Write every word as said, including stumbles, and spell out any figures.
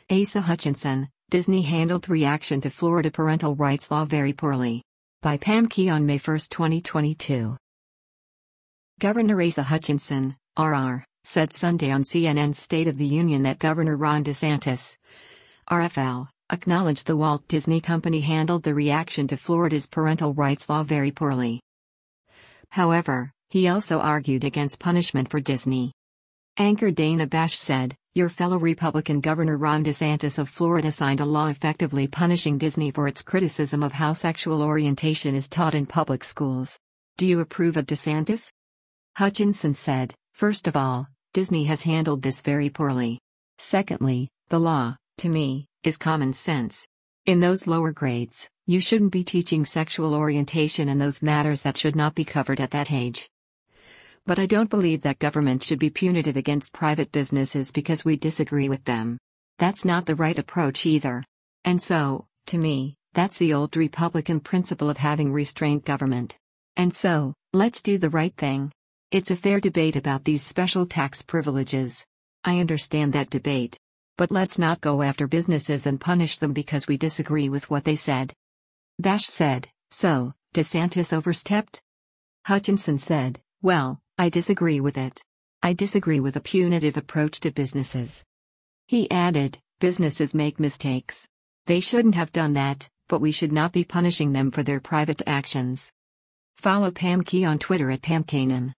Asa Hutchinson, Disney handled reaction to Florida parental rights law very poorly. By Pam Key on May first, twenty twenty-two. Governor Asa Hutchinson, R R, said Sunday on C N N's State of the Union that Governor Ron DeSantis, R F L, acknowledged the Walt Disney Company handled the reaction to Florida's parental rights law very poorly. However, he also argued against punishment for Disney. Anchor Dana Bash said, "Your fellow Republican Governor Ron DeSantis of Florida signed a law effectively punishing Disney for its criticism of how sexual orientation is taught in public schools. Do you approve of DeSantis?" Hutchinson said, "First of all, Disney has handled this very poorly. Secondly, the law, to me, is common sense. In those lower grades, you shouldn't be teaching sexual orientation and those matters that should not be covered at that age. But I don't believe that government should be punitive against private businesses because we disagree with them. That's not the right approach either. And so, to me, that's the old Republican principle of having restrained government. And so, let's do the right thing. It's a fair debate about these special tax privileges. I understand that debate. But let's not go after businesses and punish them because we disagree with what they said." Bash said, "So, DeSantis overstepped?" Hutchinson said, "Well, I disagree with it. I disagree with a punitive approach to businesses." He added, "Businesses make mistakes. They shouldn't have done that, but we should not be punishing them for their private actions." Follow Pam Key on Twitter at Pam Kanan.